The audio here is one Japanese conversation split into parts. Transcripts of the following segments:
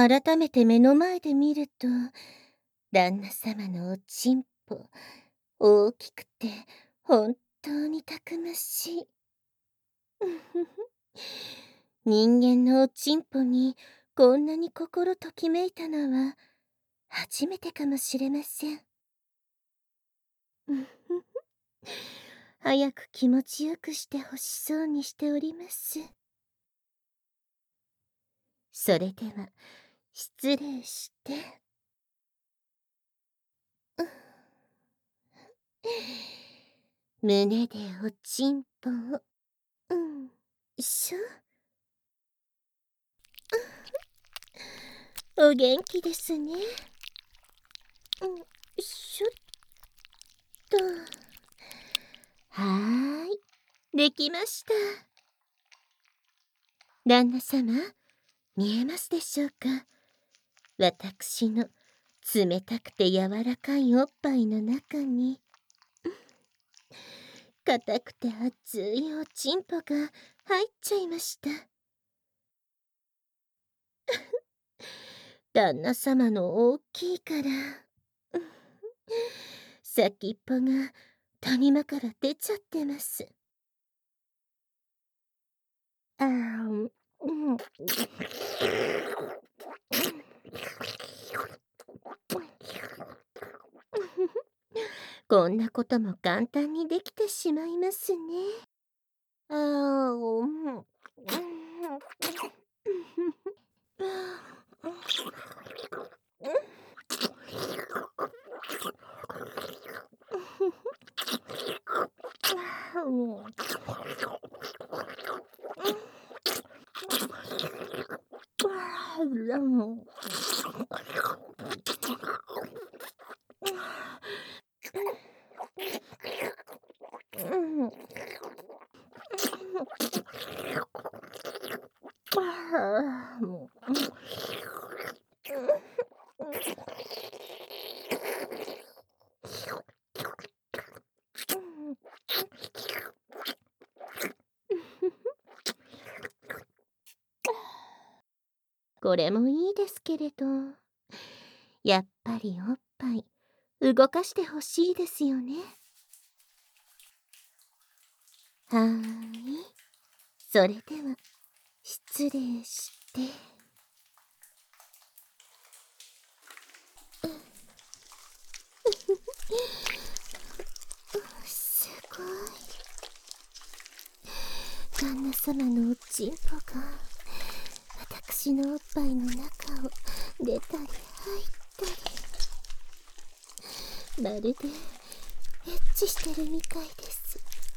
改めて目の前で見ると、旦那様のおちんぽ、大きくて本当にたくましい。人間のおちんぽにこんなに心ときめいたのは初めてかもしれません。早く気持ちよくしてほしそうにしております。それでは失礼して。胸でおちんぽを、しょ。お元気ですね。しょっと。はーい。できました。旦那様、見えますでしょうか。私の冷たくて柔らかいおっぱいの中に、硬くて熱いおちんぽが入っちゃいました。旦那様の大きいから、先っぽが谷間から出ちゃってます。こんなことも簡単にできてしまいますね。これもいいですけれど、やっぱりおっぱい動かしてほしいですよね。はーい。それでは失礼して。すごい。旦那様のおちんぽが私のおっぱいの中を出たり入ったり、まるでエッチしてるみたいです。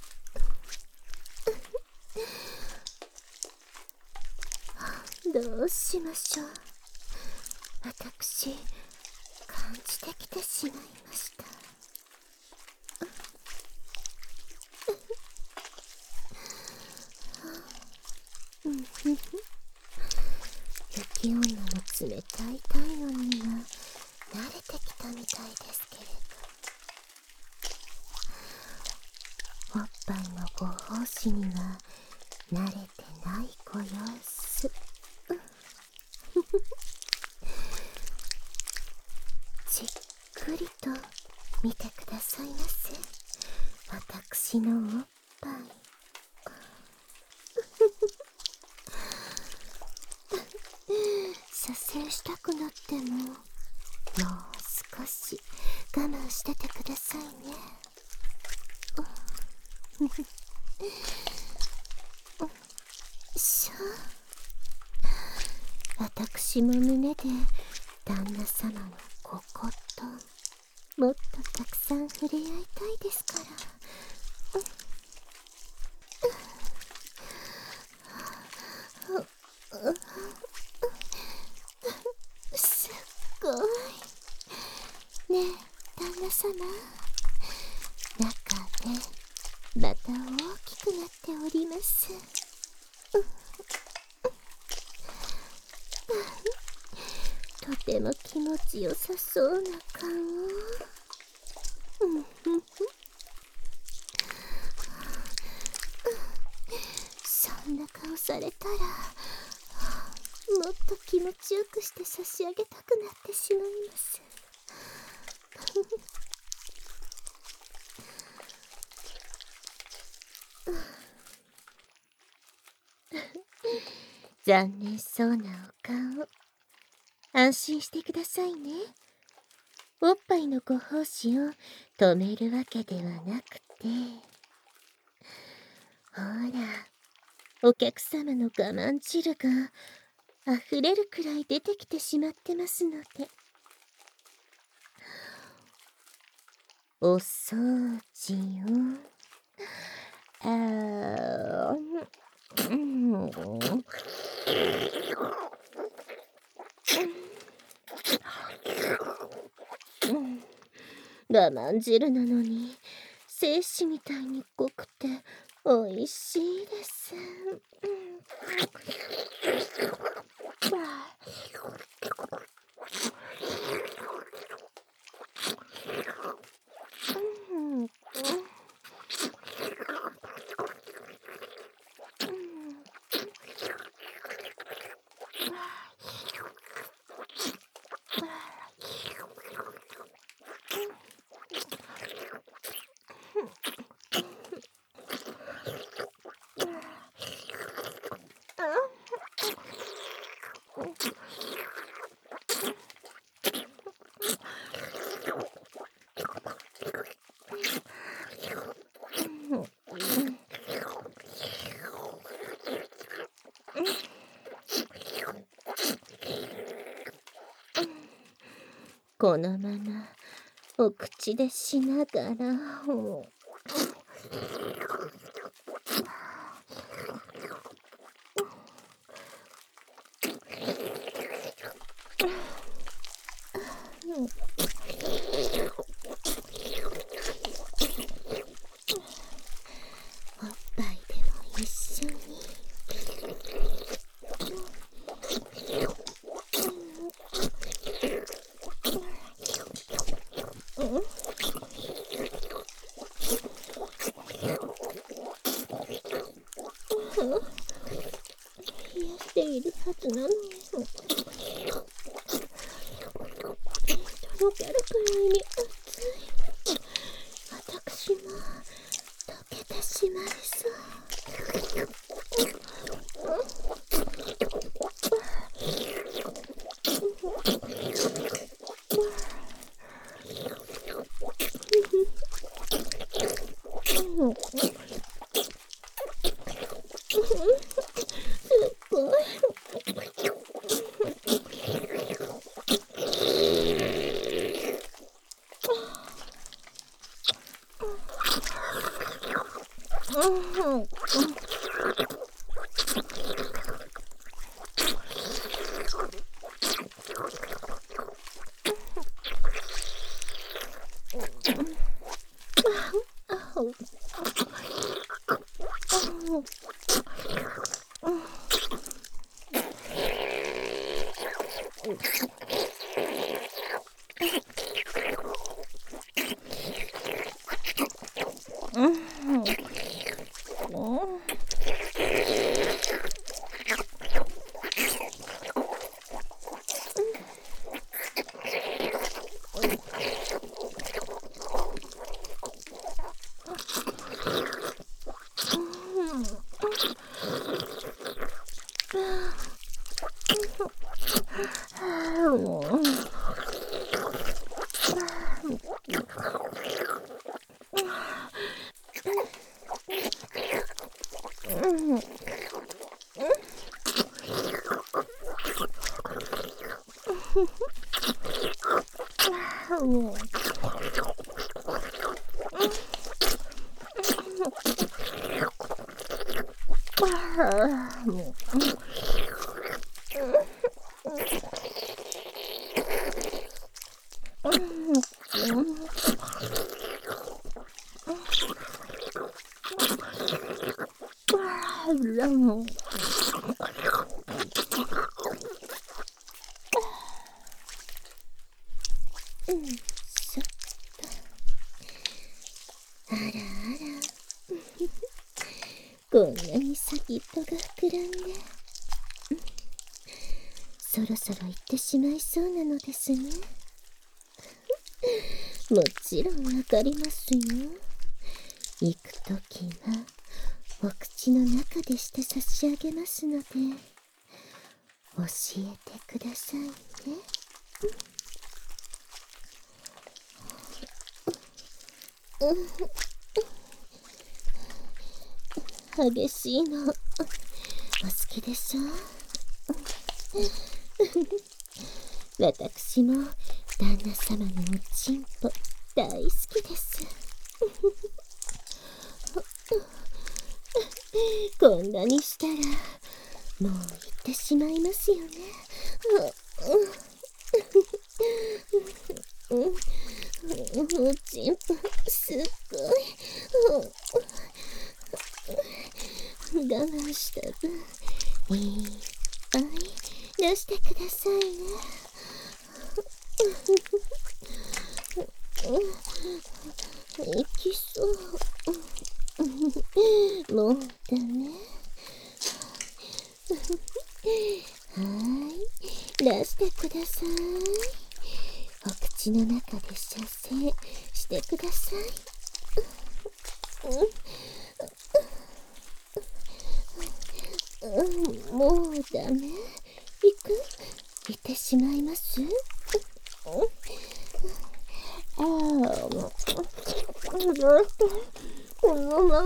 どうしましょう。私感じてきてしまいました。雪女の冷たい体温には慣れてきたみたいですけれど、おっぱいのご奉仕には慣れてないご様子。じっくりと見てくださいませ。私のおっぱい。射精したくなっても、もう少し我慢しててくださいね。しょ。私も胸で旦那様のここと、もっとたくさん触れ合いたいですから。すっごい。ねえ、旦那様。中でまた大きくなっております。とても気持ちよさそうな顔。そんな顔されたら、もっと気持ちよくして差し上げたくなってしまいます。残念そうなお顔。安心してくださいね。おっぱいのご奉仕を止めるわけではなくて、ほら、お客様の我慢汁が溢れるくらい出てきてしまってますので、お掃除を、我慢汁なのに精子みたいに濃くて美味しいです。このままお口でしながら、おっぱいでも一緒に。冷やしているはずなのに、とろけるくらいに熱い。私も溶けてしまいそう。すっごい。こんなに先っぽが膨らんで、 そろそろ行ってしまいそうなのですね。もちろんわかりますよ。行くときはお口の中でして差し上げますので、教えてくださいね。激しいのお好きでしょ私も旦那様のおちんぽ大好きです。こんなにしたらもう行ってしまいますよね。おちんぽすっごい我慢した分いっぱい出してくださいね。行きそう。もうダメ。出してください。お口の中で射精してください。もうダメ。行ってしまいます。ああ、ずっとこのまま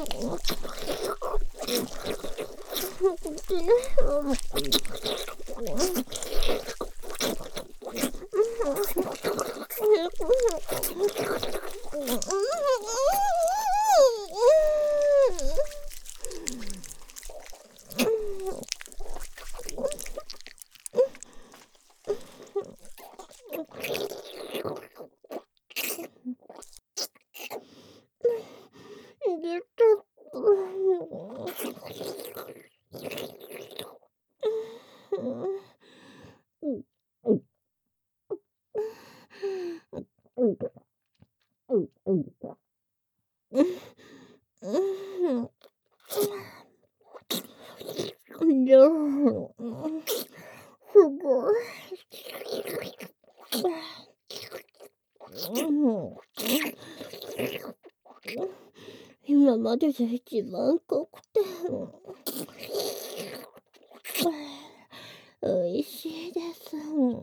すごい。今までで一番濃くておいしいです。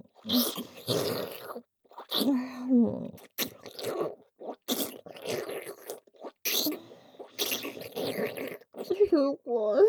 すごい。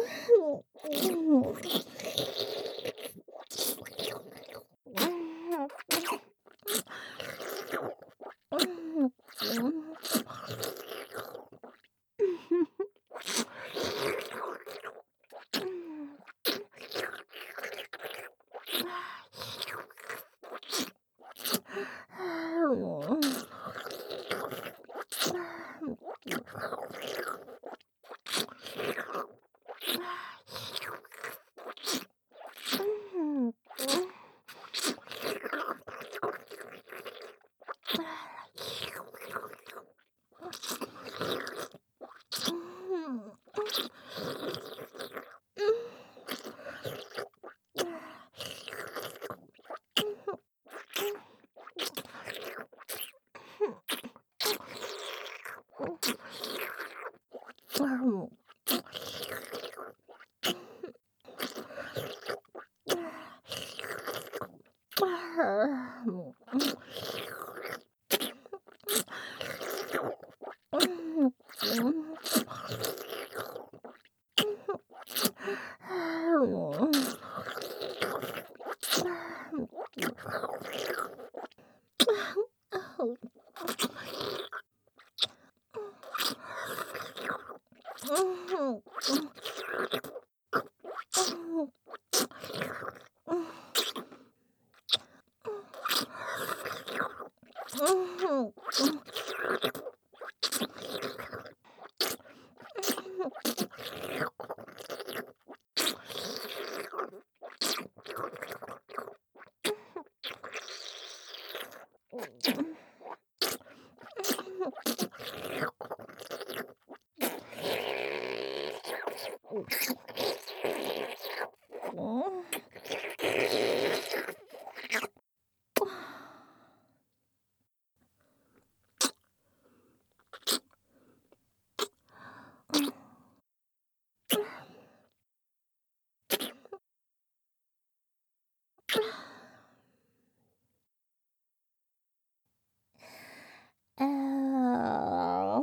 ああ、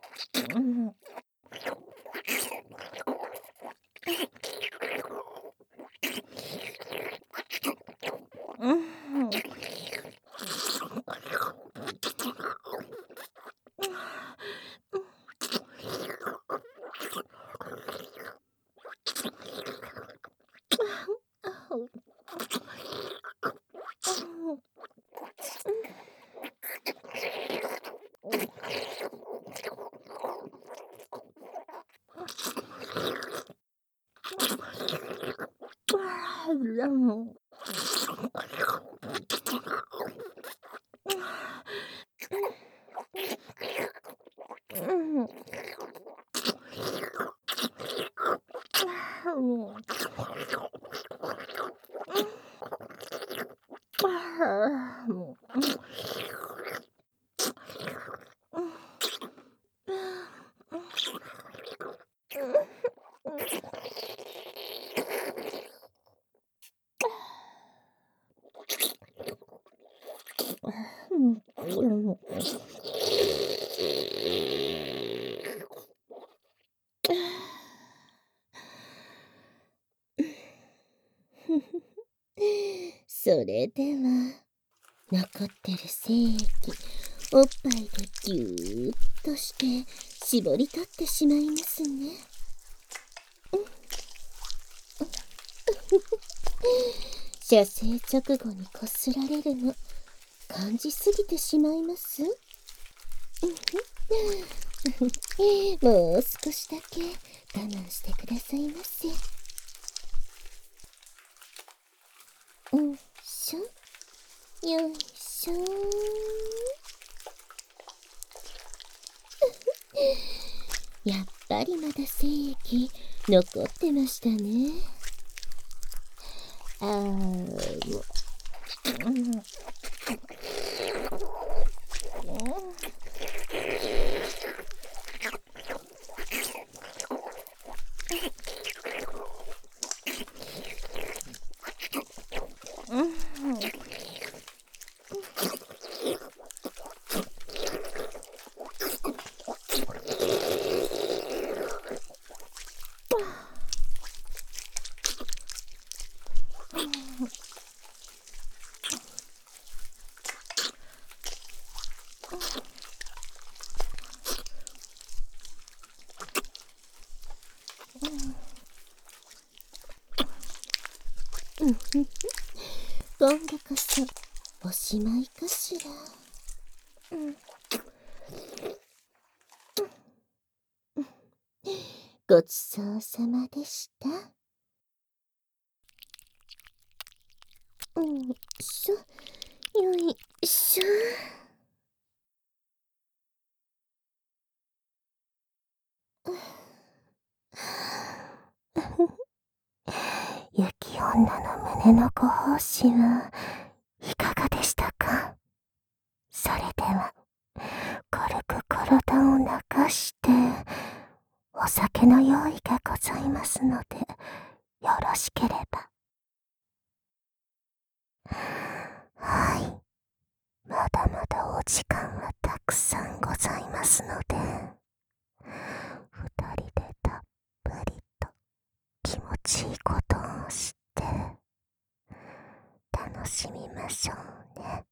うん。それでは残ってる精液おっぱいでぎゅーっとして絞り取ってしまいますね。射精直後にこすられるの感じすぎてしまいます。もう少しだけ我慢してくださいませ。しょよいしょやっぱりまだ精液残ってましたね。今度こそおしまいかしら。ごちそうさまでした。よいしょ。雪女の胸のご奉仕はいかがでしたか？それでは軽く体を流してお酒の用意がございますのでよろしければ。はい、まだまだお時間はたくさんございますので二人でたっぷりと気持ちいいことをして楽しみましょうね。